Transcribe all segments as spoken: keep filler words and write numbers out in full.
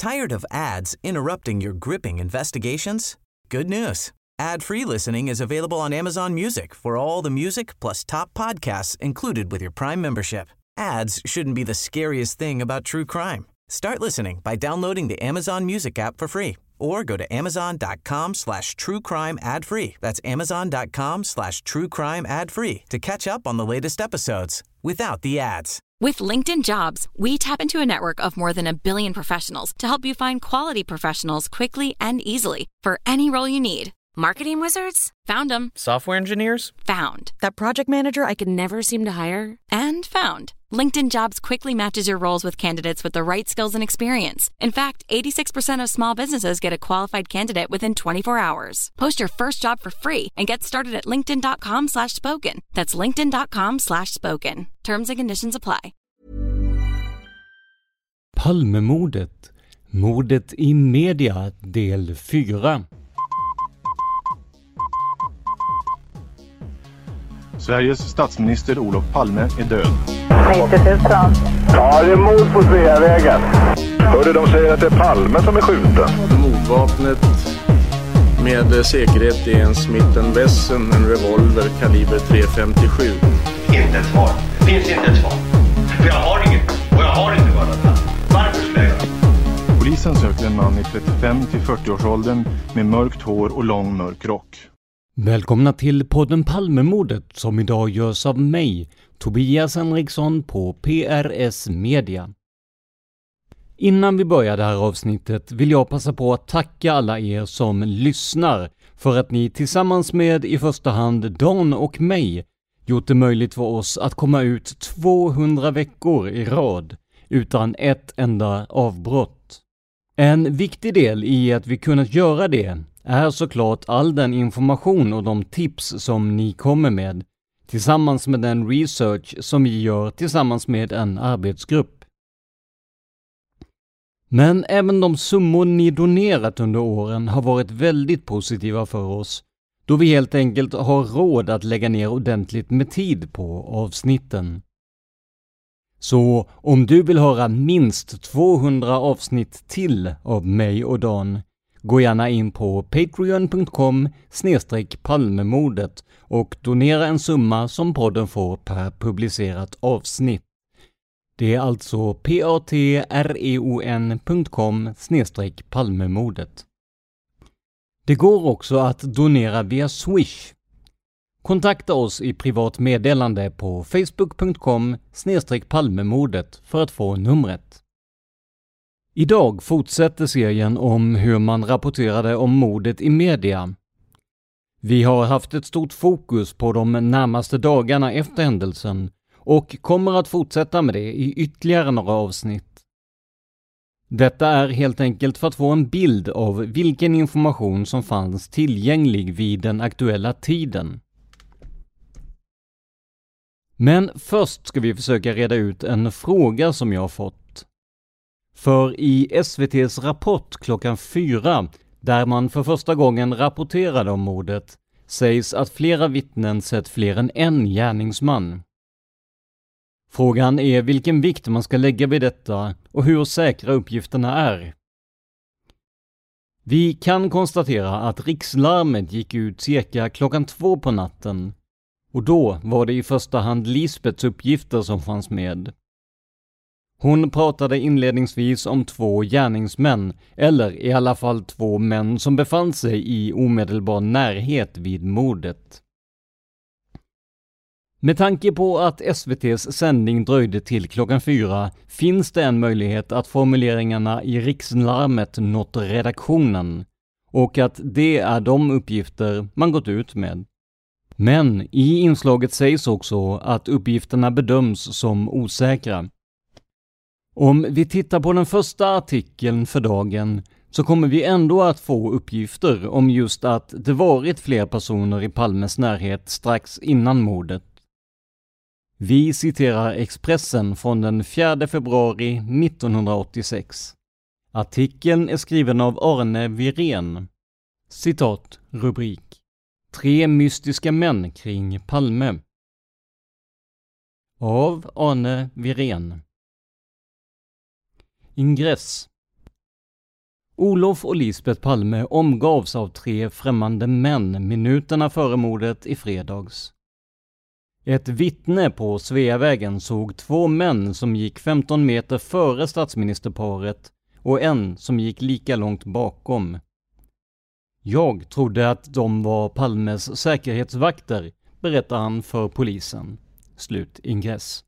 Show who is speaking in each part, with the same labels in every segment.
Speaker 1: Tired of ads interrupting your gripping investigations? Good news. Ad-free listening is available on Amazon Music for all the music plus top podcasts included with your Prime membership. Ads shouldn't be the scariest thing about true crime. Start listening by downloading the Amazon Music app for free or go to amazon.com slash true crime ad free. That's amazon.com slash true crime ad free to catch up on the latest episodes without the ads.
Speaker 2: With LinkedIn Jobs, we tap into a network of more than a billion professionals to help you find quality professionals quickly and easily for any role you need. Marketing wizards? Found them.
Speaker 3: Software engineers?
Speaker 2: Found. That project manager I could never seem to hire? And found. LinkedIn Jobs quickly matches your roles with candidates with the right skills and experience. In fact, eighty-six percent of small businesses get a qualified candidate within twenty-four hours. Post your first job for free and get started at linkedin.com slash spoken. That's linkedin.com slash spoken. Terms and conditions apply.
Speaker 4: Palmemordet. Mordet i media, del fyra.
Speaker 5: Sveriges statsminister Olof Palme är död.
Speaker 6: nittio tusen.
Speaker 7: Ja, det är mord på Sveavägen. Hörde de säger att det är Palme som är skjuten.
Speaker 8: Mordvapnet med säkerhet är en Smith and Wesson, en revolver kaliber tre femtiosju.
Speaker 9: Inte ett svar. Det finns inte ett svar. För jag har inget. Och jag har inte varit där. Varför skulle jag göra?
Speaker 5: Polisen söker en man i trettiofem till fyrtio-årsåldern med mörkt hår och lång mörk rock.
Speaker 4: Välkomna till podden Palmemordet som idag görs av mig, Tobias Henriksson på P R S Media. Innan vi börjar det här avsnittet vill jag passa på att tacka alla er som lyssnar för att ni tillsammans med i första hand Dan och mig gjort det möjligt för oss att komma ut tvåhundra veckor i rad utan ett enda avbrott. En viktig del i att vi kunnat göra det är såklart all den information och de tips som ni kommer med tillsammans med den research som vi gör tillsammans med en arbetsgrupp. Men även de summor ni donerat under åren har varit väldigt positiva för oss, då vi helt enkelt har råd att lägga ner ordentligt med tid på avsnitten. Så om du vill höra minst tvåhundra avsnitt till av mig och Dan, gå gärna in på patreon punkt com snedstreck palmemordet och donera en summa som podden får per publicerat avsnitt. Det är alltså patreon punkt com snedstreck palmemordet. Det går också att donera via Swish. Kontakta oss i privat meddelande på facebook punkt com snedstreck palmemordet för att få numret. Idag fortsätter serien om hur man rapporterade om mordet i media. Vi har haft ett stort fokus på de närmaste dagarna efter händelsen och kommer att fortsätta med det i ytterligare några avsnitt. Detta är helt enkelt för att få en bild av vilken information som fanns tillgänglig vid den aktuella tiden. Men först ska vi försöka reda ut en fråga som jag har fått. För i S V T:s rapport klockan fyra, där man för första gången rapporterade om mordet, sägs att flera vittnen sett fler än en gärningsman. Frågan är vilken vikt man ska lägga vid detta och hur säkra uppgifterna är. Vi kan konstatera att rikslarmet gick ut cirka klockan två på natten, och då var det i första hand Lisbeths uppgifter som fanns med. Hon pratade inledningsvis om två gärningsmän, eller i alla fall två män som befann sig i omedelbar närhet vid mordet. Med tanke på att S V T:s sändning dröjde till klockan fyra finns det en möjlighet att formuleringarna i rikslarmet nått redaktionen och att det är de uppgifter man gått ut med. Men i inslaget sägs också att uppgifterna bedöms som osäkra. Om vi tittar på den första artikeln för dagen så kommer vi ändå att få uppgifter om just att det varit fler personer i Palmes närhet strax innan mordet. Vi citerar Expressen från den fjärde februari nittonhundraåttiosex. Artikeln är skriven av Arne Wirén. Citat, rubrik. Tre mystiska män kring Palme. Av Arne Wirén. Ingress. Olof och Lisbeth Palme omgavs av tre främmande män minuterna före mordet i fredags. Ett vittne på Sveavägen såg två män som gick femton meter före statsministerparet och en som gick lika långt bakom. Jag trodde att de var Palmes säkerhetsvakter, berättar han för polisen. Slut ingress.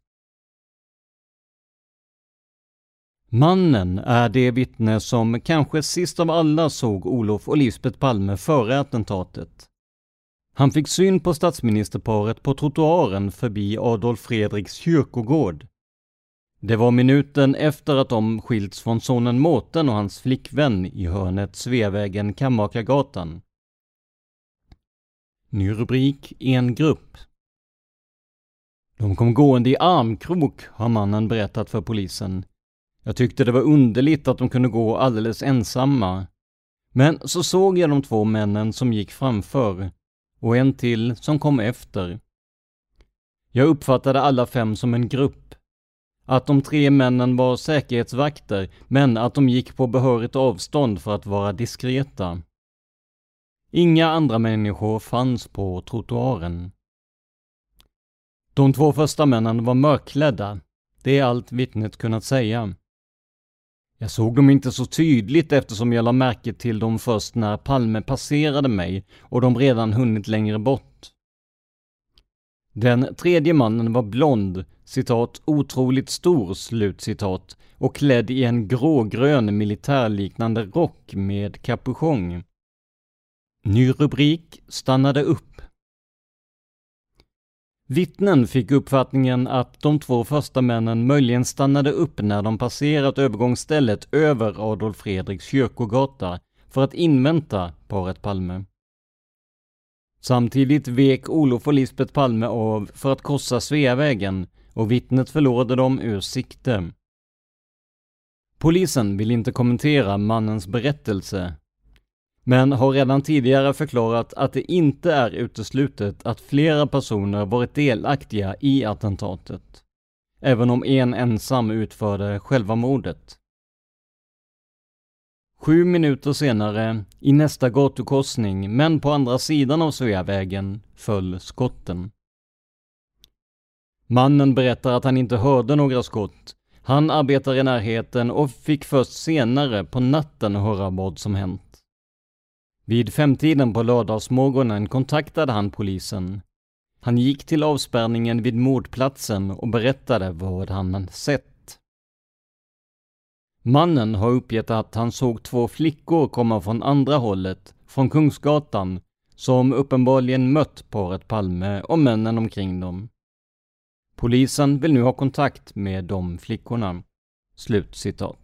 Speaker 4: Mannen är det vittne som kanske sist av alla såg Olof och Lisbeth Palme före attentatet. Han fick syn på statsministerparet på trottoaren förbi Adolf Fredriks kyrkogård. Det var minuten efter att de skilts från sonen Mårten och hans flickvän i hörnet Sveavägen Kammakargatan. Ny rubrik: en grupp. De kom gående i armkrok, har mannen berättat för polisen. Jag tyckte det var underligt att de kunde gå alldeles ensamma. Men så såg jag de två männen som gick framför och en till som kom efter. Jag uppfattade alla fem som en grupp. Att de tre männen var säkerhetsvakter, men att de gick på behörigt avstånd för att vara diskreta. Inga andra människor fanns på trottoaren. De två första männen var mörkklädda. Det är allt vittnet kunnat säga. Jag såg dem inte så tydligt eftersom jag la märke till dem först när Palme passerade mig och de redan hunnit längre bort. Den tredje mannen var blond, citat, otroligt stor, slutcitat, och klädd i en grågrön militärliknande rock med kapuschong. Ny rubrik: stannade upp. Vittnen fick uppfattningen att de två första männen möjligen stannade upp när de passerat övergångsstället över Adolf Fredriks kyrkogata för att invänta paret Palme. Samtidigt vek Olof och Lisbeth Palme av för att korsa Sveavägen och vittnet förlorade dem ur sikte. Polisen vill inte kommentera mannens berättelse, men har redan tidigare förklarat att det inte är uteslutet att flera personer varit delaktiga i attentatet, även om en ensam utförde själva mordet. Sju minuter senare, i nästa gatukorsning, men på andra sidan av Sveavägen, föll skotten. Mannen berättar att han inte hörde några skott. Han arbetar i närheten och fick först senare på natten höra vad som hänt. Vid femtiden på lördagsmorgonen kontaktade han polisen. Han gick till avspärrningen vid mordplatsen och berättade vad han sett. Mannen har uppgett att han såg två flickor komma från andra hållet, från Kungsgatan, som uppenbarligen mött paret Palme och männen omkring dem. Polisen vill nu ha kontakt med de flickorna. Slutcitat.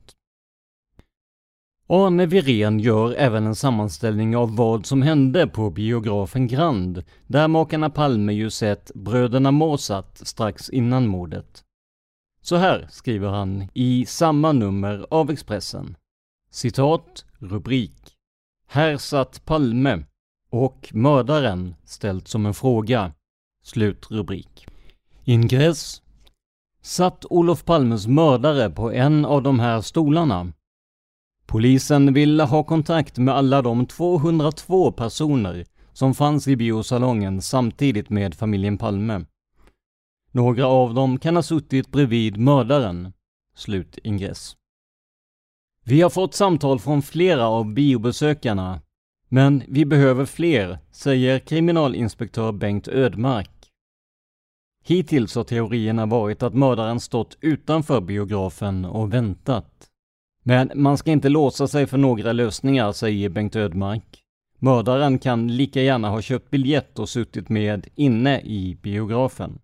Speaker 4: Arne Wirén gör även en sammanställning av vad som hände på biografen Grand, där makarna Palme ju sett Bröderna Måsatt strax innan mordet. Så här skriver han i samma nummer av Expressen. Citat, rubrik: Här satt Palme och mördaren ställt som en fråga. Slutrubrik. Ingress: Satt Olof Palmes mördare på en av de här stolarna? Polisen ville ha kontakt med alla de tvåhundratvå personer som fanns i biosalongen samtidigt med familjen Palme. Några av dem kan ha suttit bredvid mördaren. Slutingress. Vi har fått samtal från flera av biobesökarna, men vi behöver fler, säger kriminalinspektör Bengt Ödmark. Hittills har teorierna varit att mördaren stått utanför biografen och väntat. Men man ska inte låsa sig för några lösningar, säger Bengt Ödmark. Mördaren kan lika gärna ha köpt biljett och suttit med inne i biografen.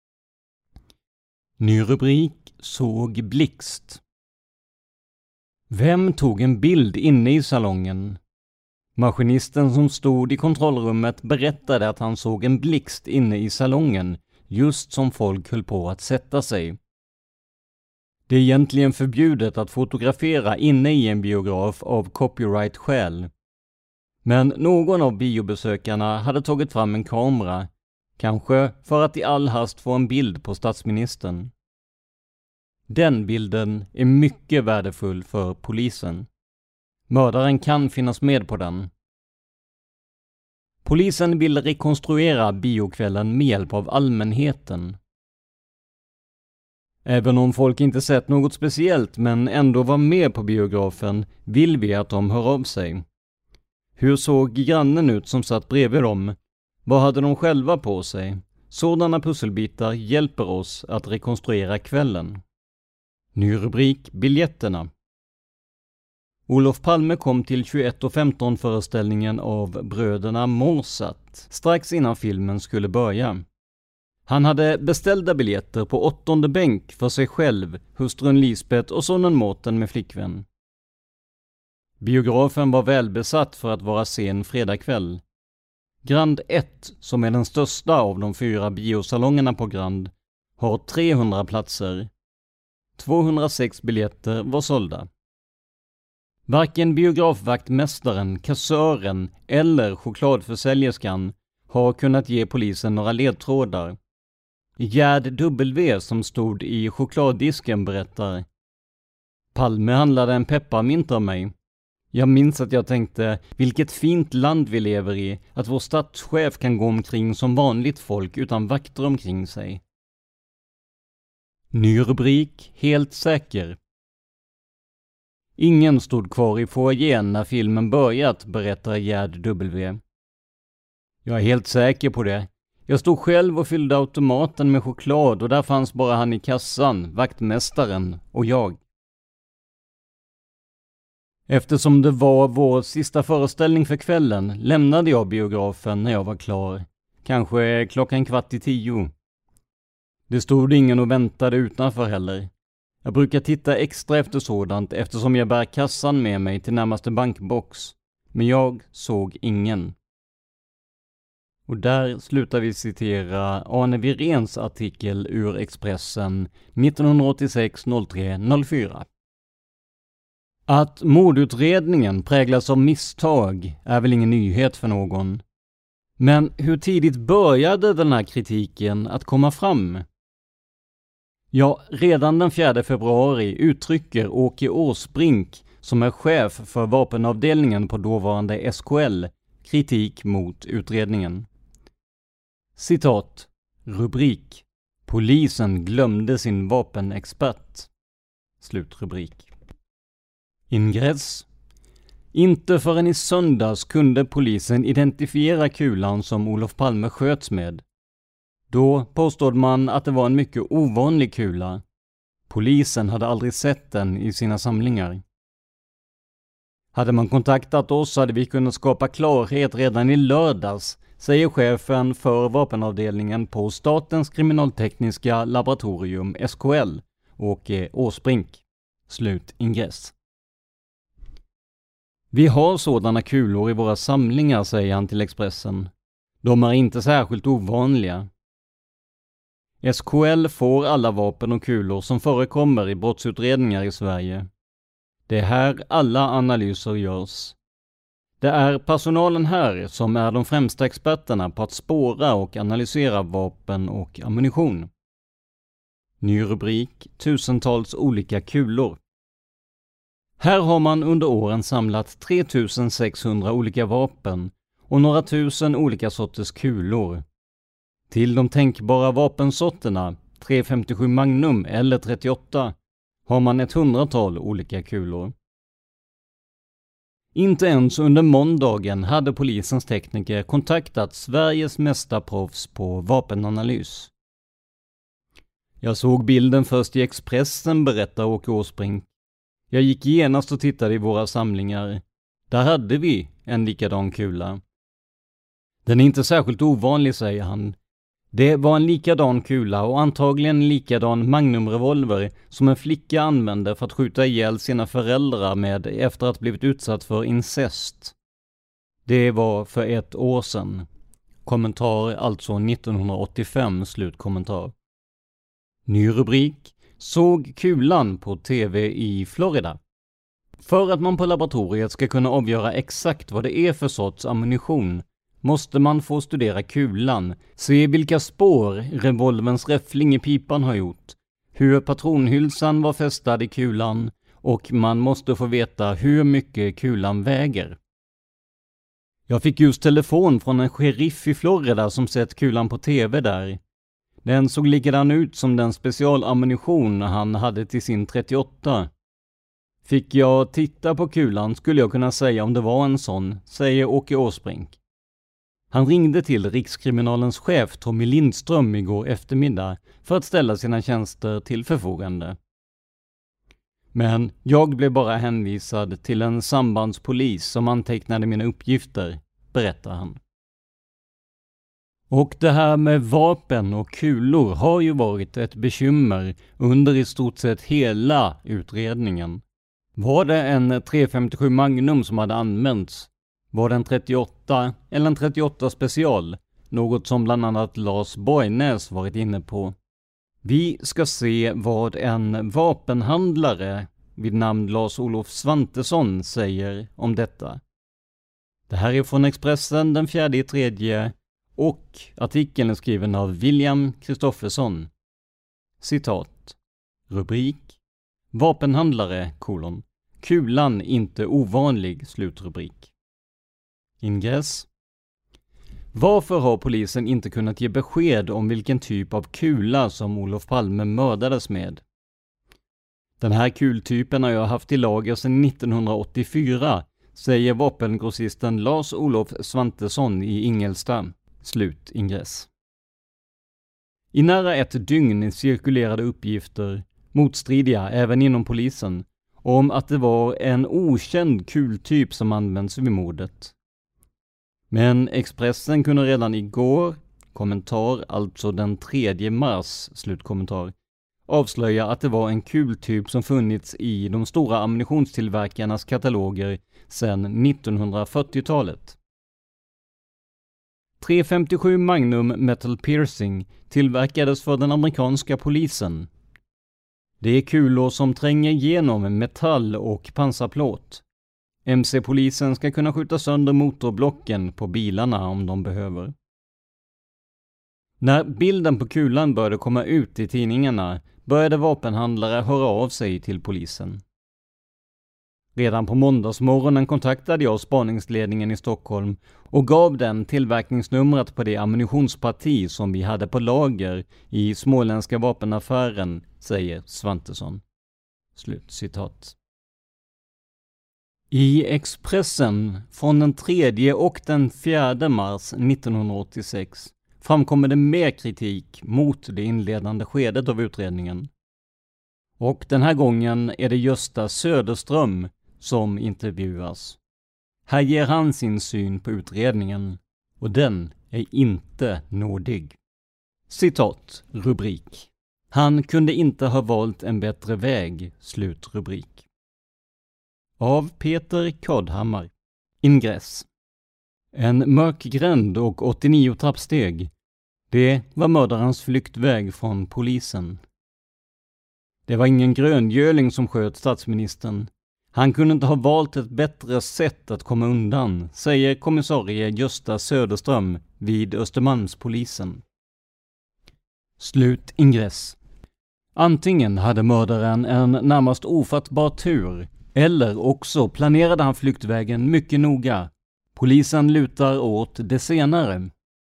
Speaker 4: Ny rubrik: såg blixt. Vem tog en bild inne i salongen? Maskinisten som stod i kontrollrummet berättade att han såg en blixt inne i salongen, just som folk höll på att sätta sig. Det är egentligen förbjudet att fotografera inne i en biograf av copyright-skäl. Men någon av biobesökarna hade tagit fram en kamera, kanske för att i all hast få en bild på statsministern. Den bilden är mycket värdefull för polisen. Mördaren kan finnas med på den. Polisen vill rekonstruera biokvällen med hjälp av allmänheten. Även om folk inte sett något speciellt men ändå var med på biografen vill vi att de hör av sig. Hur såg grannen ut som satt bredvid dem? Vad hade de själva på sig? Sådana pusselbitar hjälper oss att rekonstruera kvällen. Ny rubrik: biljetterna. Olof Palme kom till tjugoett och femton föreställningen av Bröderna Morsat strax innan filmen skulle börja. Han hade beställda biljetter på åttonde bänk för sig själv, hustrun Lisbeth och sonen Mårten med flickvän. Biografen var välbesatt för att vara sen fredagkväll. Grand ett, som är den största av de fyra biosalongerna på Grand, har trehundra platser. tvåhundrasex biljetter var sålda. Varken biografvaktmästaren, kassören eller chokladförsäljerskan har kunnat ge polisen några ledtrådar. Gerd W som stod i chokladdisken berättar: Palme handlade en pepparmint av mig. Jag minns att jag tänkte, vilket fint land vi lever i, att vår statschef kan gå omkring som vanligt folk utan vakter omkring sig. Ny rubrik: helt säker. Ingen stod kvar i foajén när filmen börjat, berättar Gerd W. Jag är helt säker på det. Jag stod själv och fyllde automaten med choklad och där fanns bara han i kassan, vaktmästaren och jag. Eftersom det var vår sista föreställning för kvällen lämnade jag biografen när jag var klar. Kanske klockan kvart i tio. Det stod ingen och väntade utanför heller. Jag brukar titta extra efter sådant eftersom jag bär kassan med mig till närmaste bankbox. Men jag såg ingen. Och där slutar vi citera Arne Virens artikel ur Expressen nittonhundraåttiosex tre noll fyra. Att mordutredningen präglas av misstag är väl ingen nyhet för någon. Men hur tidigt började den här kritiken att komma fram? Ja, redan den fjärde februari uttrycker Åke Åsbrink, som är chef för vapenavdelningen på dåvarande S K L, kritik mot utredningen. Citat: rubrik: Polisen glömde sin vapenexpert. Slutrubrik. Ingress: inte förrän i söndags kunde polisen identifiera kulan som Olof Palme sköts med. Då påstod man att det var en mycket ovanlig kula. Polisen hade aldrig sett den i sina samlingar. Hade man kontaktat oss hade vi kunnat skapa klarhet redan i lördags, säger chefen för vapenavdelningen på Statens kriminaltekniska laboratorium S K L, Åke Åsbrink. Slut ingress. Vi har sådana kulor i våra samlingar, säger han till Expressen. De är inte särskilt ovanliga. S K L får alla vapen och kulor som förekommer i brottsutredningar i Sverige. Det är här alla analyser görs. Det är personalen här som är de främsta experterna på att spåra och analysera vapen och ammunition. Ny rubrik: tusentals olika kulor. Här har man under åren samlat tre tusen sexhundra olika vapen och några tusen olika sorters kulor. Till de tänkbara vapensorterna, tre femtiosju Magnum eller trettioåtta, har man ett hundratal olika kulor. Inte ens under måndagen hade polisens tekniker kontaktat Sveriges mesta proffs på vapenanalys. Jag såg bilden först i Expressen, berättar Åke Åsbrink. Jag gick genast och tittade i våra samlingar. Där hade vi en likadan kula. Den är inte särskilt ovanlig, säger han. Det var en likadan kula och antagligen en likadan magnumrevolver som en flicka använde för att skjuta ihjäl sina föräldrar med efter att blivit utsatt för incest. Det var för ett år sedan. Kommentar alltså nittonhundraåttiofem, slutkommentar. Ny rubrik: såg kulan på tv i Florida. För att man på laboratoriet ska kunna avgöra exakt vad det är för sorts ammunition måste man få studera kulan, se vilka spår revolverns räffling i pipan har gjort, hur patronhylsan var fästad i kulan och man måste få veta hur mycket kulan väger. Jag fick just telefon från en sheriff i Florida som sett kulan på tv där. Den såg likadan ut som den specialammunition han hade till sin trettioåtta. Fick jag titta på kulan skulle jag kunna säga om det var en sån, säger Åke Åsbrink. Han ringde till Rikskriminalens chef Tommy Lindström igår eftermiddag för att ställa sina tjänster till förfogande. Men jag blev bara hänvisad till en sambandspolis som antecknade mina uppgifter, berättar han. Och det här med vapen och kulor har ju varit ett bekymmer under i stort sett hela utredningen. Var det en tre femtiosju Magnum som hade använts? Var det en trettioåtta eller en trettioåtta special? Något som bland annat Lars Borgnäs varit inne på. Vi ska se vad en vapenhandlare vid namn Lars-Olof Svantesson säger om detta. Det här är från Expressen den fjärde i tredje och artikeln är skriven av William Kristoffersson. Citat. Rubrik. Vapenhandlare, kolon. Kulan inte ovanlig, slutrubrik. Ingress. Varför har polisen inte kunnat ge besked om vilken typ av kula som Olof Palme mördades med? Den här kultypen har jag haft i lager sedan nittonhundraåttiofyra, säger vapengrossisten Lars-Olof Svantesson i Ingelsta. Slut ingress. I nära ett dygn cirkulerade uppgifter, motstridiga även inom polisen, om att det var en okänd kultyp som används vid mordet. Men Expressen kunde redan igår, kommentar alltså den tredje mars, slutkommentar, avslöja att det var en kultyp som funnits i de stora ammunitionstillverkarnas kataloger sedan nittonhundrafyrtiotalet. tre femtiosju Magnum Metal Piercing tillverkades för den amerikanska polisen. Det är kulor som tränger igenom metall och pansarplåt. M C-polisen ska kunna skjuta sönder motorblocken på bilarna om de behöver. När bilden på kulan började komma ut i tidningarna började vapenhandlare höra av sig till polisen. Redan på måndagsmorgonen kontaktade jag spaningsledningen i Stockholm och gav den tillverkningsnumret på det ammunitionsparti som vi hade på lager i småländska vapenaffären, säger Svantesson. Slut citat. I Expressen från den tredje och den fjärde mars nittonhundraåttiosex framkommer det mer kritik mot det inledande skedet av utredningen. Och den här gången är det Gösta Söderström som intervjuas. Här ger han sin syn på utredningen och den är inte nådig. Citat, rubrik. Han kunde inte ha valt en bättre väg, slutrubrik. Av Peter Kodhammar. Ingress. En mörk gränd och åttionio trappsteg. Det var mördarens flyktväg från polisen. Det var ingen gröngöling som sköt statsministern. Han kunde inte ha valt ett bättre sätt att komma undan, säger kommissarie Gösta Söderström vid Östermalmspolisen. Slut ingress. Antingen hade mördaren en närmast ofattbar tur, eller också planerade han flyktvägen mycket noga. Polisen lutar åt det senare.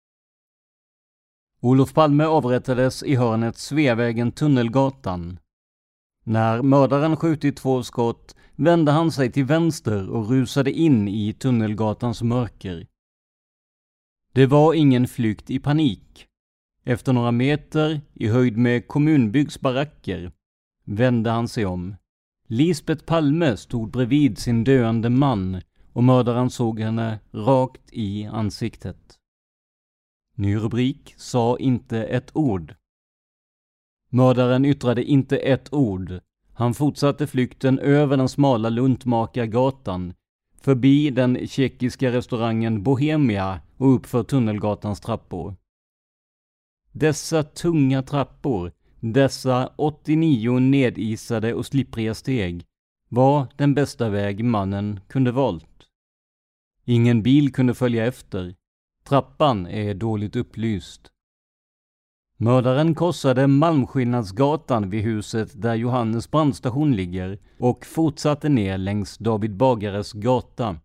Speaker 4: Olof Palme avrättades i hörnet Sveavägen-Tunnelgatan. När mördaren skjutit två skott vände han sig till vänster och rusade in i Tunnelgatans mörker. Det var ingen flykt i panik. Efter några meter, i höjd med kommunbyggs baracker, vände han sig om. Lisbeth Palme stod bredvid sin döende man och mördaren såg henne rakt i ansiktet. Ny rubrik, sa inte ett ord. Mördaren yttrade inte ett ord. Han fortsatte flykten över den smala Luntmakargatan, förbi den tjeckiska restaurangen Bohemia och uppför Tunnelgatans trappor. Dessa tunga trappor, dessa åttionio nedisade och slippriga steg, var den bästa väg mannen kunde valt. Ingen bil kunde följa efter. Trappan är dåligt upplyst. Mördaren korsade Malmskillnadsgatan vid huset där Johannes brandstation ligger och fortsatte ner längs David Bagares gata.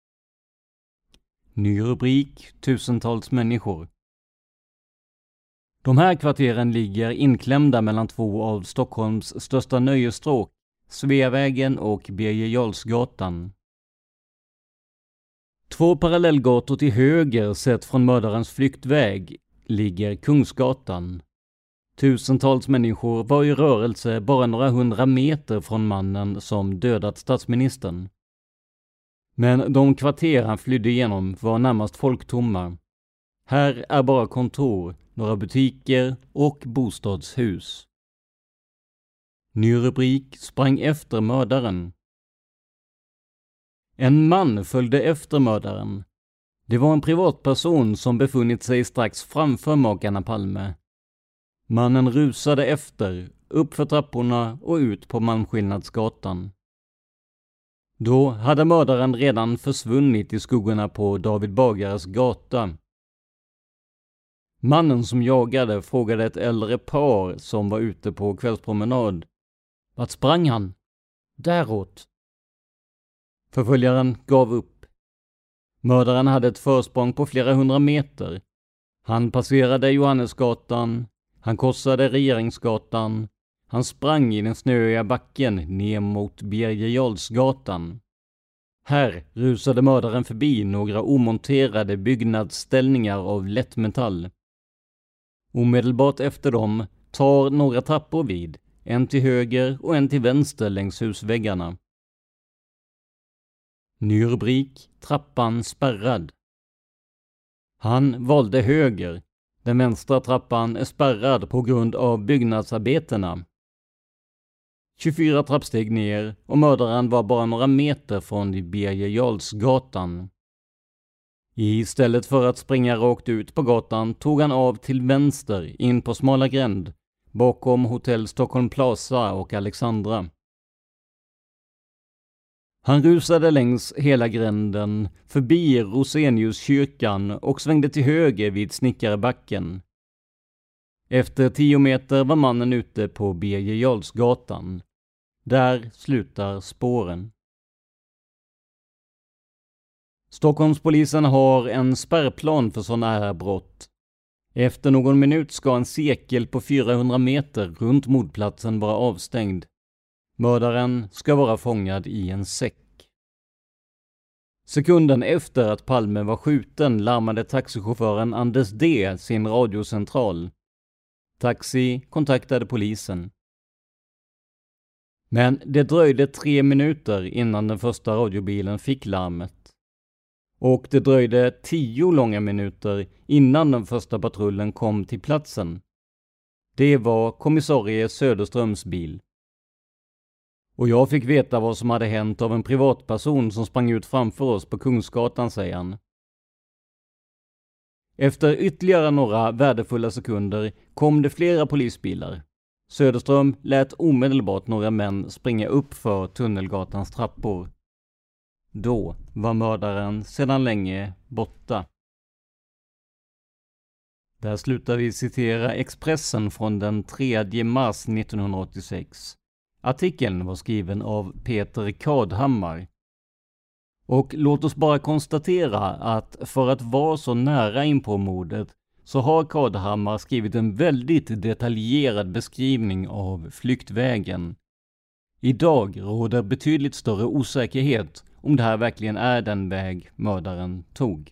Speaker 4: Ny rubrik: tusentals människor. De här kvarteren ligger inklämda mellan två av Stockholms största nöjesstråk, Sveavägen och Birger Jarlsgatan. Två parallellgator till höger sett från mördarens flyktväg ligger Kungsgatan. Tusentals människor var i rörelse bara några hundra meter från mannen som dödat statsministern. Men de kvarter han flydde igenom var närmast folktomma. Här är bara kontor, några butiker och bostadshus. Ny rubrik: sprang efter mördaren. En man följde efter mördaren. Det var en privatperson som befunnit sig strax framför makarna Palme. Mannen rusade efter, upp för trapporna och ut på Malmskillnadsgatan. Då hade mördaren redan försvunnit i skuggorna på David Bagares gata. Mannen som jagade frågade ett äldre par som var ute på kvällspromenad: vart sprang han? Däråt. Förföljaren gav upp. Mördaren hade ett försprång på flera hundra meter. Han passerade Johannesgatan, han korsade Regeringsgatan, han sprang i den snöiga backen ner mot Birger Jarlsgatan. Här rusade mördaren förbi några omonterade byggnadsställningar av lättmetall. Omedelbart efter dem tar några trappor vid, en till höger och en till vänster längs husväggarna. Ny rubrik: trappan spärrad. Han valde höger. Den vänstra trappan är spärrad på grund av byggnadsarbetena. tjugofyra trappsteg ner och mördaren var bara några meter från Birger Jarlsgatan. Istället för att springa rakt ut på gatan tog han av till vänster in på smala gränd bakom hotell Stockholm Plaza och Alexandra. Han rusade längs hela gränden, förbi Roseniuskyrkan och svängde till höger vid Snickarebacken. Efter tio meter var mannen ute på Birger Jarlsgatan. Där slutar spåren. Stockholmspolisen har en spärrplan för sådana här brott. Efter någon minut ska en cirkel på fyrahundra meter runt mordplatsen vara avstängd. Mördaren ska vara fångad i en säck. Sekunden efter att Palme var skjuten larmade taxichauffören Anders D. sin radiocentral. Taxi kontaktade polisen. Men det dröjde tre minuter innan den första radiobilen fick larmet. Och det dröjde tio långa minuter innan den första patrullen kom till platsen. Det var kommissarie Söderströms bil. Och jag fick veta vad som hade hänt av en privatperson som sprang ut framför oss på Kungsgatan, säger han. Efter ytterligare några värdefulla sekunder kom det flera polisbilar. Söderström lät omedelbart några män springa upp för Tunnelgatans trappor. Då var mördaren sedan länge borta. Där slutar vi citera Expressen från den tredje mars nittonhundraåttiosex. Artikeln var skriven av Peter Kadhammar. Och låt oss bara konstatera att för att vara så nära in på mordet så har Kadhammar skrivit en väldigt detaljerad beskrivning av flyktvägen. Idag råder betydligt större osäkerhet om det här verkligen är den väg mördaren tog.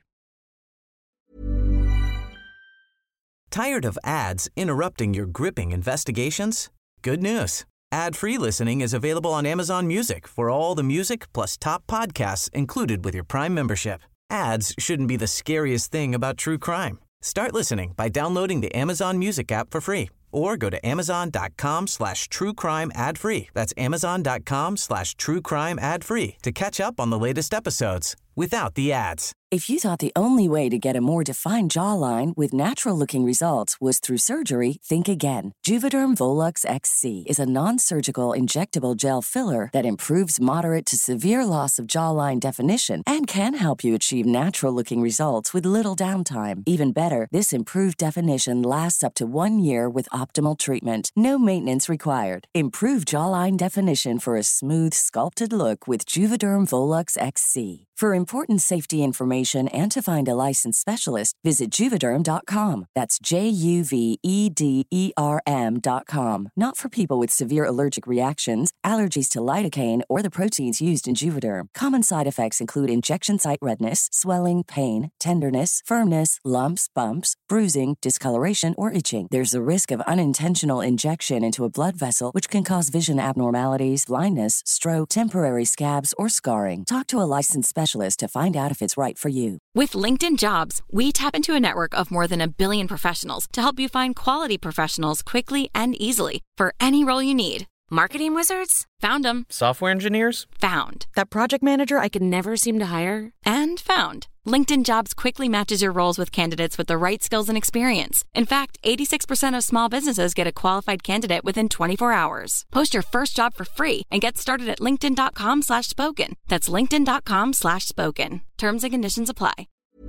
Speaker 1: Tired of ads interrupting your gripping investigations? Good news. Ad-free listening is available on Amazon Music for all the music plus top podcasts included with your Prime membership. Ads shouldn't be the scariest thing about true crime. Start listening by downloading the Amazon Music app for free or go to amazon.com slash true crime ad free. That's amazon.com slash true crime ad free to catch up on the latest episodes without the ads.
Speaker 3: If you thought the only way to get a more defined jawline with natural-looking results was through surgery, think again. Juvederm Volux X C is a non-surgical injectable gel filler that improves moderate to severe loss of jawline definition and can help you achieve natural-looking results with little downtime. Even better, this improved definition lasts up to one year with optimal treatment. No maintenance required. Improve jawline definition for a smooth, sculpted look with Juvederm Volux X C. For important safety information and to find a licensed specialist, visit Juvederm dot com. That's J U V E D E R M dot com. Not for people with severe allergic reactions, allergies to lidocaine, or the proteins used in Juvederm. Common side effects include injection site redness, swelling, pain, tenderness, firmness, lumps, bumps, bruising, discoloration, or itching. There's a risk of unintentional injection into a blood vessel, which can cause vision abnormalities, blindness, stroke, temporary scabs, or scarring. Talk to a licensed specialist to find out if it's right for you.
Speaker 2: With LinkedIn Jobs, we tap into a network of more than a billion professionals to help you find quality professionals quickly and easily for any role you need. Marketing wizards? Found them.
Speaker 6: Software engineers?
Speaker 2: Found. That project manager I could never seem to hire? And found. LinkedIn Jobs quickly matches your roles with candidates with the right skills and experience. In fact, eighty-six percent of small businesses get a qualified candidate within twenty-four hours. Post your first job for free and get started at linkedin dot com slash spoken. That's linkedin dot com slash spoken. Terms and conditions apply.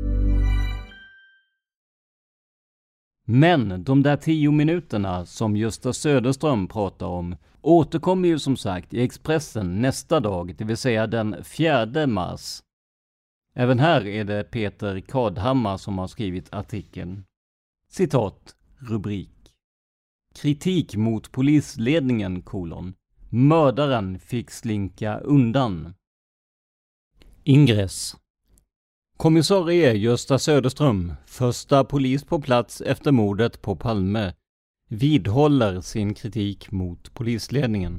Speaker 4: Men de där tio minuterna som Gösta Söderström pratar om återkommer ju som sagt i Expressen nästa dag, det vill säga den fjärde mars. Även här är det Peter Kadhammar som har skrivit artikeln. Citat, rubrik. Kritik mot polisledningen, kolon. Mördaren fick slinka undan. Ingress. Kommissarie Gösta Söderström, första polis på plats efter mordet på Palme, vidhåller sin kritik mot polisledningen.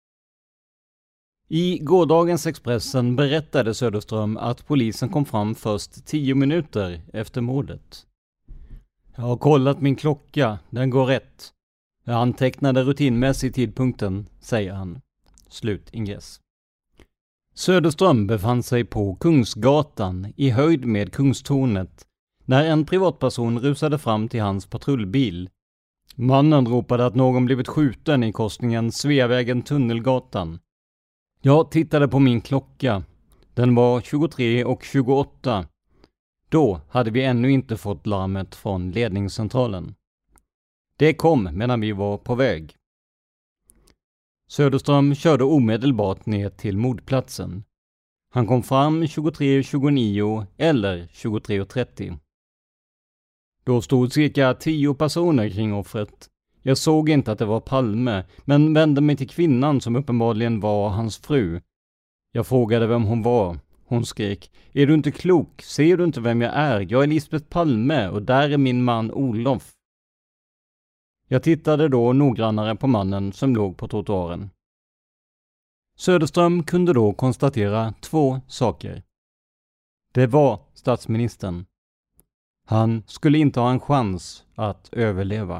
Speaker 4: I gårdagens Expressen berättade Söderström att polisen kom fram först tio minuter efter mordet. Jag har kollat min klocka, den går rätt. Jag antecknade rutinmässigt tidpunkten, säger han. Slut ingress. Söderström befann sig på Kungsgatan i höjd med Kungstornet när en privatperson rusade fram till hans patrullbil. Mannen ropade att någon blivit skjuten i korsningen Sveavägen-Tunnelgatan. Jag tittade på min klocka. Den var tjugotre och tjugoåtta. Då hade vi ännu inte fått larmet från ledningscentralen. Det kom medan vi var på väg. Söderström körde omedelbart ner till mordplatsen. Han kom fram tjugotre tjugonio eller tjugotre trettio. Då stod cirka tio personer kring offret. Jag såg inte att det var Palme, men vände mig till kvinnan som uppenbarligen var hans fru. Jag frågade vem hon var. Hon skrek, är du inte klok? Ser du inte vem jag är? Jag är Lisbeth Palme och där är min man Olof. Jag tittade då noggrannare på mannen som låg på trottoaren. Söderström kunde då konstatera två saker. Det var statsministern. Han skulle inte ha en chans att överleva.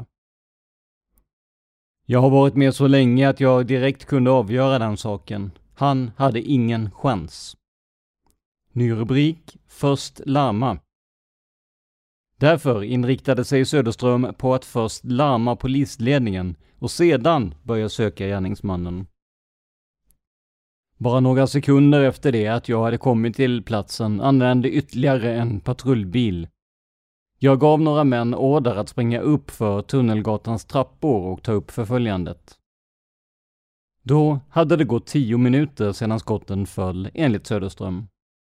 Speaker 4: Jag har varit med så länge att jag direkt kunde avgöra den saken. Han hade ingen chans. Ny rubrik, först larma. Därför inriktade sig Söderström på att först larma polisledningen och sedan börja söka gärningsmannen. Bara några sekunder efter det att jag hade kommit till platsen använde ytterligare en patrullbil. Jag gav några män order att springa upp för Tunnelgatans trappor och ta upp förföljandet. Då hade det gått tio minuter sedan skotten föll, enligt Söderström.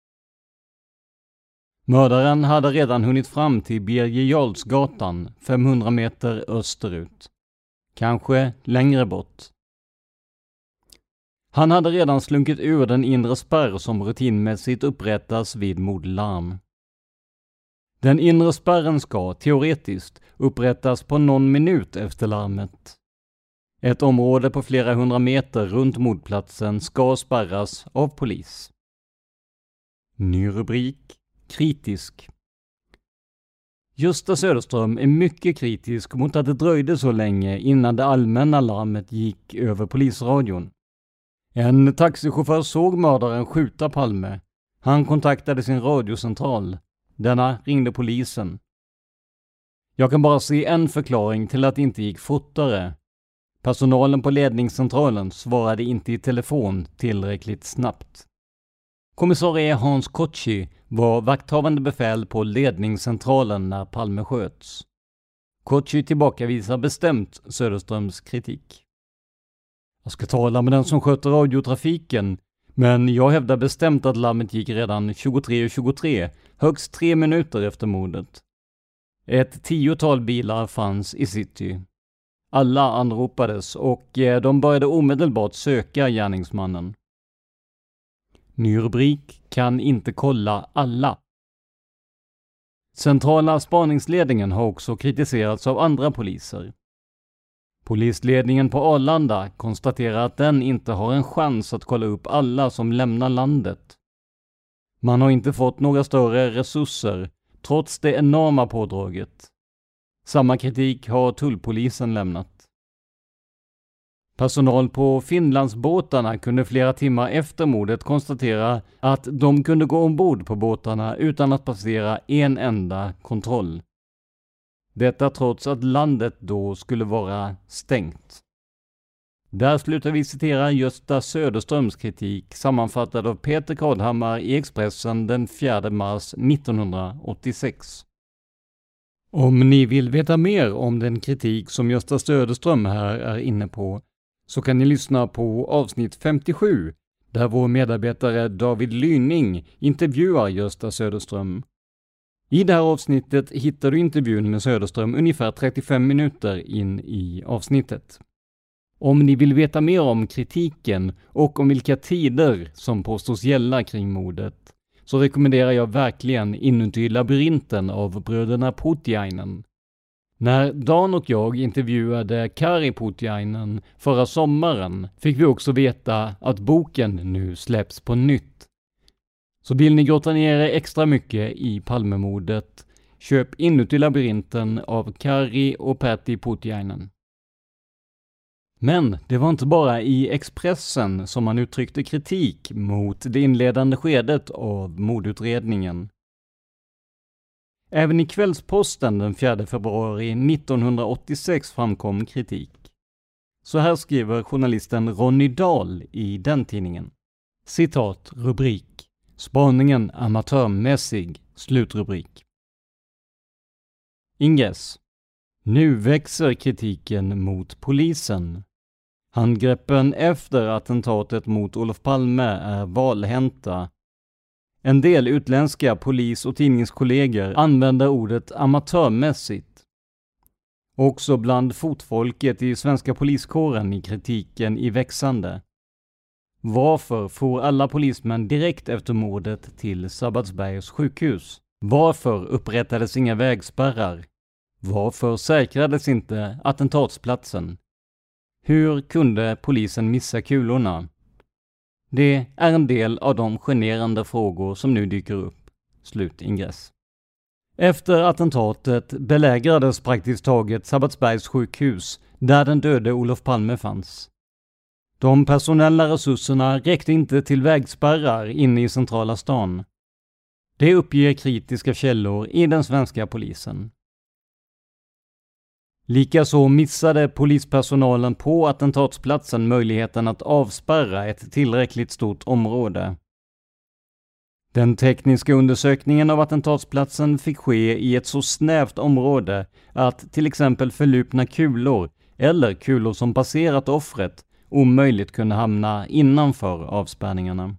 Speaker 4: Mördaren hade redan hunnit fram till Birger Jarlsgatan, femhundra meter österut. Kanske längre bort. Han hade redan slunkit ur den inre spärr som rutinmässigt upprättas vid mordlarm. Den inre spärren ska, teoretiskt, upprättas på någon minut efter larmet. Ett område på flera hundra meter runt mordplatsen ska spärras av polis. Ny rubrik. Kritisk. Gösta Söderström är mycket kritisk mot att det dröjde så länge innan det allmänna larmet gick över polisradion. En taxichaufför såg mördaren skjuta Palme. Han kontaktade sin radiocentral. Denna ringde polisen. Jag kan bara se en förklaring till att det inte gick fortare. Personalen på ledningscentralen svarade inte i telefon tillräckligt snabbt. Kommissarie Hans Kotschi var vakthavande befäl på ledningscentralen när Palme sköts. Kotschi tillbakavisar bestämt Söderströms kritik. Jag ska tala med den som sköter radiotrafiken, men jag hävdar bestämt att larmet gick redan tjugotre tjugotre, högst tre minuter efter mordet. Ett tiotal bilar fanns i city. Alla anropades och de började omedelbart söka gärningsmannen. Ny rubrik: kan inte kolla alla. Centrala spaningsledningen har också kritiserats av andra poliser. Polisledningen på Arlanda konstaterar att den inte har en chans att kolla upp alla som lämnar landet. Man har inte fått några större resurser trots det enorma pådraget. Samma kritik har tullpolisen lämnat. Personal på Finlandsbåtarna kunde flera timmar efter mordet konstatera att de kunde gå ombord på båtarna utan att passera en enda kontroll. Detta trots att landet då skulle vara stängt. Där slutar vi citera Gösta Söderströms kritik sammanfattad av Peter Kadhammar i Expressen den fjärde mars nittonhundraåttiosex. Om ni vill veta mer om den kritik som Gösta Söderström här är inne på så kan ni lyssna på avsnitt femtiosju där vår medarbetare David Lyning intervjuar Gösta Söderström. I det här avsnittet hittar du intervjun med Söderström ungefär trettiofem minuter in i avsnittet. Om ni vill veta mer om kritiken och om vilka tider som påstås gälla kring mordet så rekommenderar jag verkligen Inuti labyrinten av bröderna Putiainen. När Dan och jag intervjuade Kari Putiainen förra sommaren fick vi också veta att boken nu släpps på nytt. Så vill ni grotta ner er extra mycket i Palmemordet, köp Inuti labyrinten av Kari och Päti Putiainen. Men det var inte bara i Expressen som man uttryckte kritik mot det inledande skedet av mordutredningen. Även i Kvällsposten den fjärde februari nittonhundraåttiosex framkom kritik. Så här skriver journalisten Ronny Dahl i den tidningen. Citat, rubrik: Spaningen amatörmässig, slutrubrik. Ingress. Nu växer kritiken mot polisen. Handgreppen efter attentatet mot Olof Palme är valhänta. En del utländska polis- och tidningskollegor använder ordet amatörmässigt. Också bland fotfolket i svenska poliskåren i kritiken i växande. Varför får alla polismän direkt efter mordet till Sabbatsbergs sjukhus? Varför upprättades inga vägspärrar? Varför säkrades inte attentatsplatsen? Hur kunde polisen missa kulorna? Det är en del av de generande frågor som nu dyker upp. Slut ingress. Efter attentatet belägrades praktiskt taget Sabbatsbergs sjukhus där den döde Olof Palme fanns. De personella resurserna räckte inte till vägspärrar inne i centrala stan. Det uppger kritiska källor i den svenska polisen. Likaså missade polispersonalen på attentatsplatsen möjligheten att avspärra ett tillräckligt stort område. Den tekniska undersökningen av attentatsplatsen fick ske i ett så snävt område att till exempel förlupna kulor eller kulor som passerat offret omöjligt kunde hamna innanför avspärrningarna.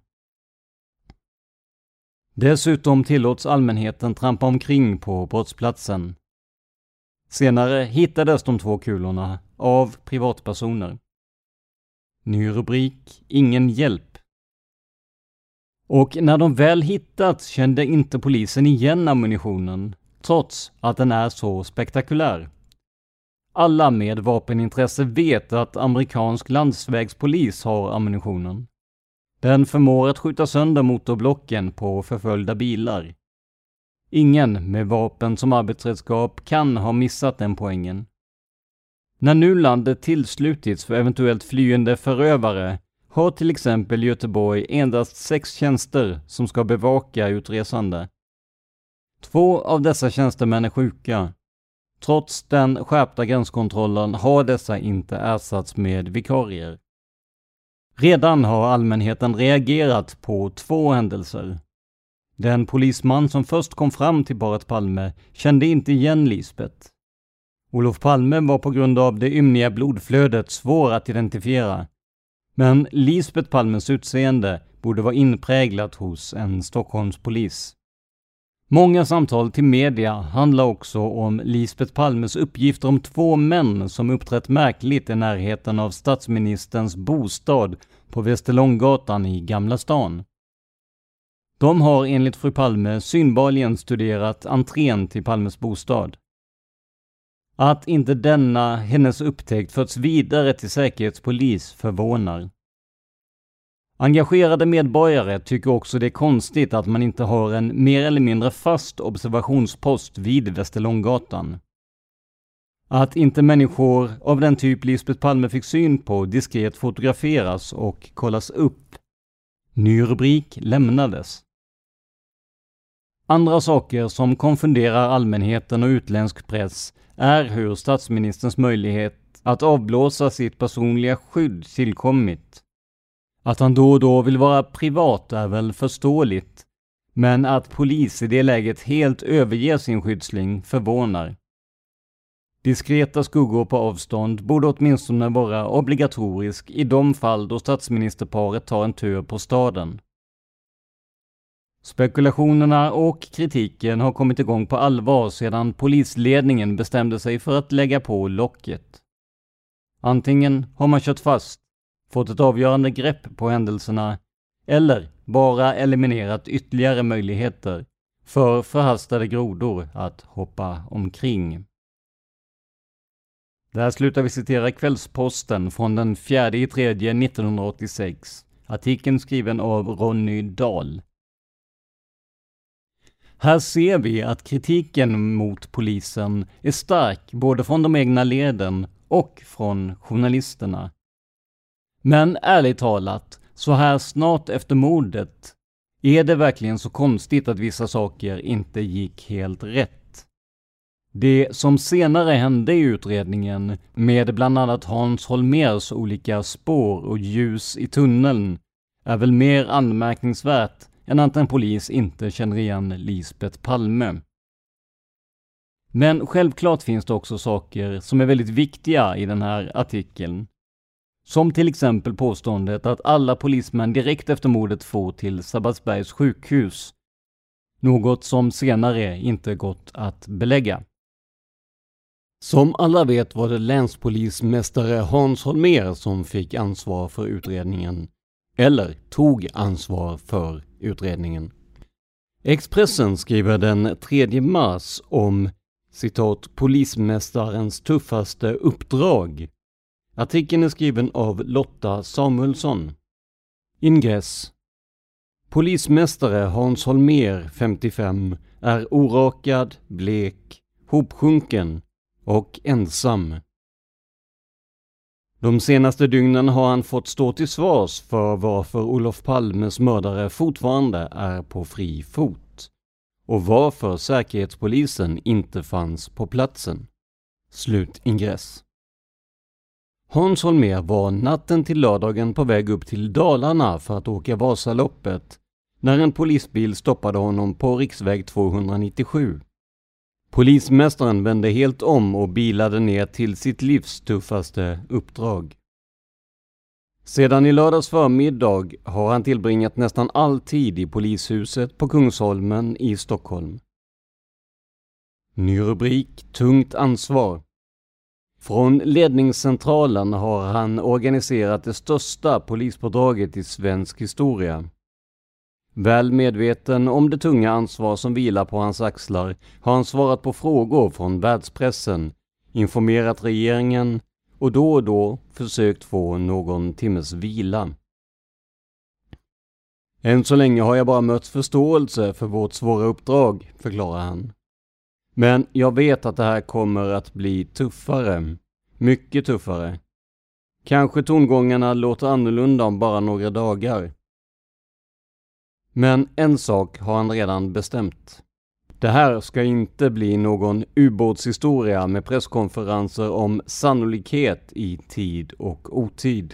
Speaker 4: Dessutom tillåts allmänheten trampa omkring på brottsplatsen. Senare hittades de två kulorna av privatpersoner. Ny rubrik: ingen hjälp. Och när de väl hittats kände inte polisen igen ammunitionen, trots att den är så spektakulär. Alla med vapenintresse vet att amerikansk landsvägspolis har ammunitionen. Den förmår att skjuta sönder motorblocken på förföljda bilar. Ingen med vapen som arbetsredskap kan ha missat den poängen. När nu landet tillslutits för eventuellt flyende förövare har till exempel Göteborg endast sex tjänster som ska bevaka utresande. Två av dessa tjänstemän är sjuka. Trots den skärpta gränskontrollen har dessa inte ersatts med vikarier. Redan har allmänheten reagerat på två händelser. Den polisman som först kom fram till paret Palme kände inte igen Lisbeth. Olof Palme var på grund av det ymniga blodflödet svår att identifiera. Men Lisbeth Palmes utseende borde vara inpräglat hos en Stockholmspolis. Många samtal till media handlar också om Lisbeth Palmes uppgifter om två män som uppträtt märkligt i närheten av statsministerns bostad på Västerlånggatan i Gamla stan. De har enligt fru Palme synbarligen studerat entrén till Palmes bostad. Att inte denna hennes upptäckt förts vidare till säkerhetspolis förvånar. Engagerade medborgare tycker också det är konstigt att man inte har en mer eller mindre fast observationspost vid Västerlånggatan. Att inte människor av den typ Lisbeth Palme fick syn på diskret fotograferas och kollas upp. Ny rubrik lämnades. Andra saker som konfunderar allmänheten och utländsk press är hur statsministerns möjlighet att avblåsa sitt personliga skydd tillkommit. Att han då och då vill vara privat är väl förståeligt, men att polis i det läget helt överger sin skyddsling förvånar. Diskreta skuggor på avstånd borde åtminstone vara obligatorisk i de fall då statsministerparet tar en tur på staden. Spekulationerna och kritiken har kommit igång på allvar sedan polisledningen bestämde sig för att lägga på locket. Antingen har man kört fast, fått ett avgörande grepp på händelserna eller bara eliminerat ytterligare möjligheter för förhastade grodor att hoppa omkring. Där slutar vi citera Kvällsposten från den fjärde tredje nittonhundraåttiosex. Artikeln skriven av Ronny Dahl. Här ser vi att kritiken mot polisen är stark både från de egna leden och från journalisterna. Men ärligt talat, så här snart efter mordet, är det verkligen så konstigt att vissa saker inte gick helt rätt. Det som senare hände i utredningen, med bland annat Hans Holmérs olika spår och ljus i tunneln, är väl mer anmärkningsvärt än att en polis inte känner igen Lisbeth Palme. Men självklart finns det också saker som är väldigt viktiga i den här artikeln. Som till exempel påståendet att alla polismän direkt efter mordet får till Sabbatsbergs sjukhus. Något som senare inte gått att belägga. Som alla vet var det länspolismästare Hans Holmér som fick ansvar för utredningen. Eller tog ansvar för utredningen. Expressen skriver den tredje mars om citat polismästarens tuffaste uppdrag. Artikeln är skriven av Lotta Samuelsson. Ingress. Polismästare Hans Holmér, femtiofem, är orakad, blek, hopsjunken och ensam. De senaste dygnen har han fått stå till svars för varför Olof Palmes mördare fortfarande är på fri fot och varför säkerhetspolisen inte fanns på platsen. Slut ingress. Hans Holmér var natten till lördagen på väg upp till Dalarna för att åka Vasaloppet när en polisbil stoppade honom på riksväg tvåhundranittiosju. Polismästaren vände helt om och bilade ner till sitt livs tuffaste uppdrag. Sedan i lördags förmiddag har han tillbringat nästan all tid i polishuset på Kungsholmen i Stockholm. Ny rubrik, tungt ansvar. Från ledningscentralen har han organiserat det största polispådraget i svensk historia. Väl medveten om det tunga ansvar som vilar på hans axlar har han svarat på frågor från världspressen, informerat regeringen och då och då försökt få någon timmes vila. Än så länge har jag bara mött förståelse för vårt svåra uppdrag, förklarar han. Men jag vet att det här kommer att bli tuffare, mycket tuffare. Kanske tongångarna låter annorlunda om bara några dagar. Men en sak har han redan bestämt. Det här ska inte bli någon ubåtshistoria med presskonferenser om sannolikhet i tid och otid.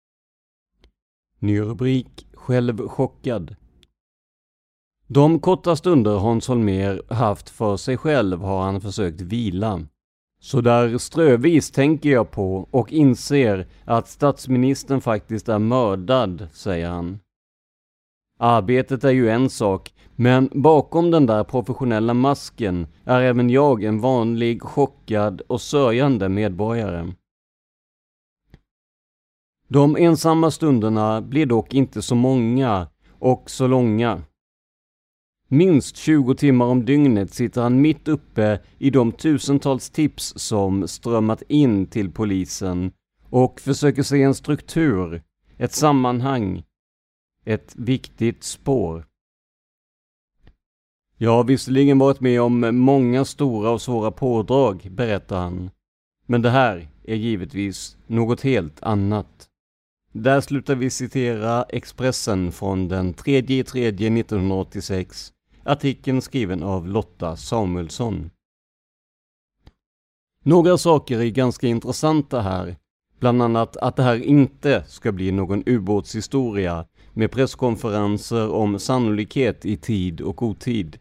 Speaker 4: Ny rubrik: själv chockad. De korta stunder Hans Holmér haft för sig själv har han försökt vila. Så där strövis tänker jag på och inser att statsministern faktiskt är mördad, säger han. Arbetet är ju en sak, men bakom den där professionella masken är även jag en vanlig, chockad och sörjande medborgare. De ensamma stunderna blir dock inte så många och så långa. Minst tjugo timmar om dygnet sitter han mitt uppe i de tusentals tips som strömmat in till polisen och försöker se en struktur, ett sammanhang, ett viktigt spår. Jag har visserligen varit med om många stora och svåra pådrag, berättar han. Men det här är givetvis något helt annat. Där slutar vi citera Expressen från den tredje tredje nittonhundraåttiosex, artikeln skriven av Lotta Samuelsson. Några saker är ganska intressanta här, bland annat att det här inte ska bli någon ubåtshistoria med presskonferenser om sannolikhet i tid och otid.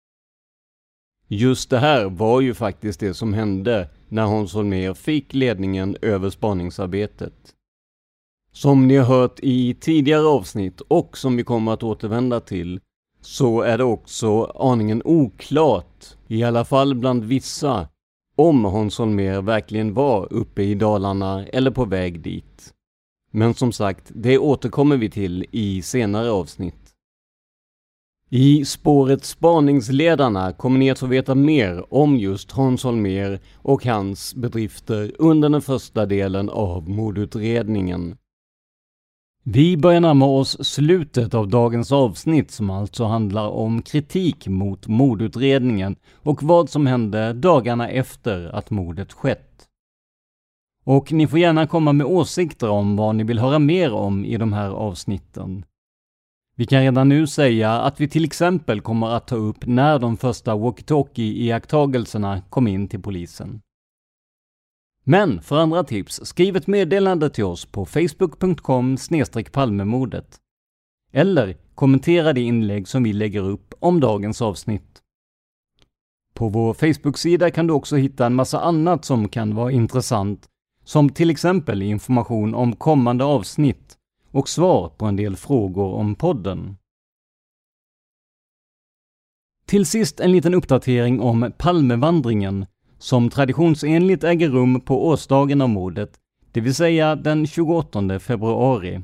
Speaker 4: Just det här var ju faktiskt det som hände när Hans Holmér fick ledningen över spaningsarbetet. Som ni har hört i tidigare avsnitt och som vi kommer att återvända till, så är det också aningen oklart, i alla fall bland vissa, om Hans Holmér verkligen var uppe i Dalarna eller på väg dit. Men som sagt, det återkommer vi till i senare avsnitt. I spåret Spaningsledarna kommer ni att få veta mer om just Hans Holmér och hans bedrifter under den första delen av mordutredningen. Vi börjar närma oss slutet av dagens avsnitt som alltså handlar om kritik mot mordutredningen och vad som hände dagarna efter att mordet skett. Och ni får gärna komma med åsikter om vad ni vill höra mer om i de här avsnitten. Vi kan redan nu säga att vi till exempel kommer att ta upp när de första walkie-talkie-iakttagelserna kom in till polisen. Men för andra tips, skriv ett meddelande till oss på facebook punkt com snedstreck palmemordet. Eller kommentera det inlägg som vi lägger upp om dagens avsnitt. På vår Facebook-sida kan du också hitta en massa annat som kan vara intressant, som till exempel information om kommande avsnitt och svar på en del frågor om podden. Till sist en liten uppdatering om Palmevandringen som traditionsenligt äger rum på årsdagen av mordet, det vill säga den tjugoåttonde februari.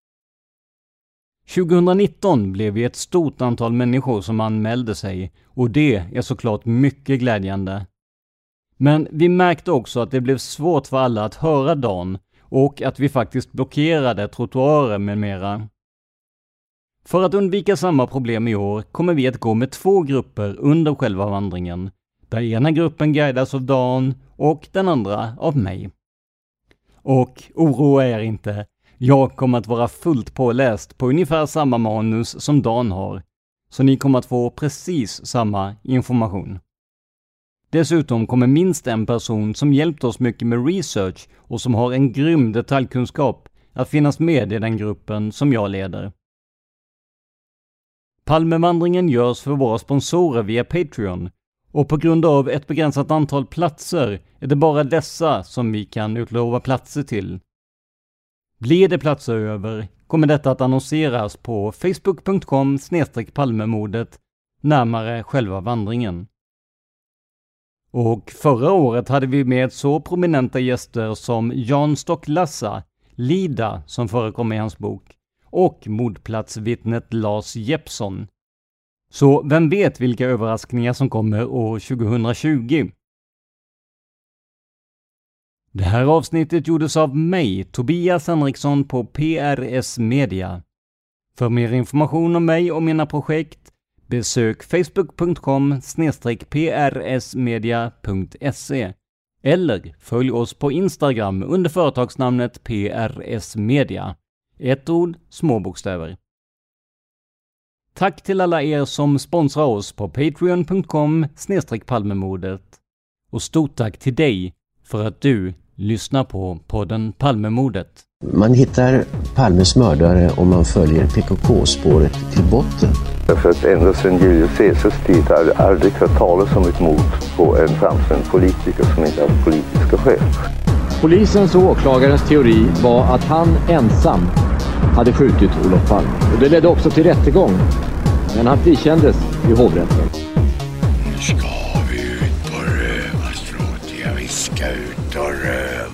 Speaker 4: tjugonitton blev vi ett stort antal människor som anmälde sig och det är såklart mycket glädjande. Men vi märkte också att det blev svårt för alla att höra dagen och att vi faktiskt blockerade trottoarer med mera. För att undvika samma problem i år kommer vi att gå med två grupper under själva vandringen, där ena gruppen guidas av Dan och den andra av mig. Och oroa er inte, jag kommer att vara fullt påläst på ungefär samma manus som Dan har, så ni kommer att få precis samma information. Dessutom kommer minst en person som hjälpt oss mycket med research och som har en grym detaljkunskap att finnas med i den gruppen som jag leder. Palmevandringen görs för våra sponsorer via Patreon och på grund av ett begränsat antal platser är det bara dessa som vi kan utlova platser till. Blir det platser över kommer detta att annonseras på facebook punkt com snedstreck palmemordet närmare själva vandringen. Och förra året hade vi med så prominenta gäster som Jan Stocklassa, Lida som förekommer i hans bok, och mordplatsvittnet Lars Jeppsson. Så vem vet vilka överraskningar som kommer år tjugohundratjugo? Det här avsnittet gjordes av mig, Tobias Henriksson på P R S Media. För mer information om mig och mina projekt, besök facebook punkt com snedstreck p r s media punkt se Eller följ oss på Instagram under företagsnamnet P R S Media. Ett ord, små bokstäver. Tack till alla er som sponsrar oss på patreon punkt com slash palmemordet. Och stort tack till dig för att du lyssnar på podden Palmemordet.
Speaker 6: Man hittar Palmes mördare om man följer P K K-spåret till botten.
Speaker 7: För att ända sedan Julius Caesars tid har det aldrig hört talas om ett mord på en framstående politiker som inte haft politiska skäl.
Speaker 10: Polisens och åklagarens teori var att han ensam hade skjutit Olof Palme. Och det ledde också till rättegång. Men han frikändes i hovrätten.
Speaker 11: Nu ska vi ut på rövarstråt. Ja, vi ska ut och röva.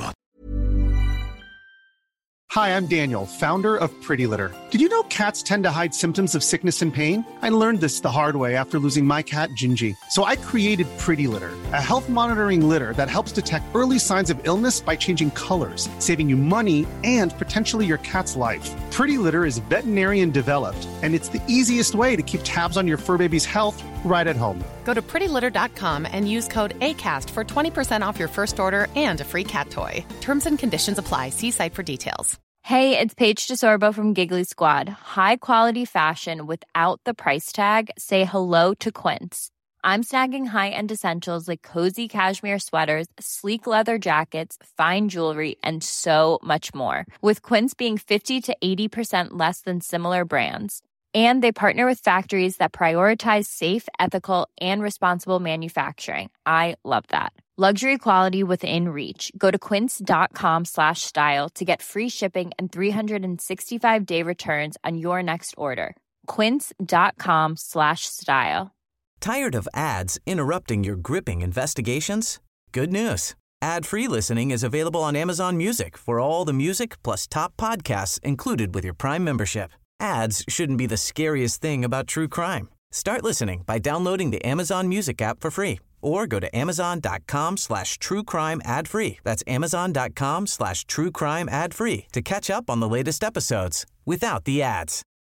Speaker 12: Hi, I'm Daniel, founder of Pretty Litter. Did you know cats tend to hide symptoms of sickness and pain? I learned this the hard way after losing my cat, Gingy. So I created Pretty Litter, a health monitoring litter that helps detect early signs of illness by changing colors, saving you money and potentially your cat's life. Pretty Litter is veterinarian developed, and it's the easiest way to keep tabs on your fur baby's health right at home.
Speaker 13: Go to pretty litter dot com and use code ACAST for twenty percent off your first order and a free cat toy. Terms and conditions apply. See site for details.
Speaker 14: Hey, it's Paige DeSorbo from Giggly Squad. High quality fashion without the price tag. Say hello to Quince. I'm snagging high-end essentials like cozy cashmere sweaters, sleek leather jackets, fine jewelry, and so much more. With Quince being fifty to eighty percent less than similar brands. And they partner with factories that prioritize safe, ethical, and responsible manufacturing. I love that. Luxury quality within reach. Go to quince dot com slash style to get free shipping and three sixty-five day returns on your next order. quince dot com slash style.
Speaker 1: Tired of ads interrupting your gripping investigations? Good news. Ad-free listening is available on Amazon Music for all the music plus top podcasts included with your Prime membership. Ads shouldn't be the scariest thing about true crime. Start listening by downloading the Amazon Music app for free or go to amazon.com slash true crime ad free. That's amazon.com slash true crime ad free to catch up on the latest episodes without the ads.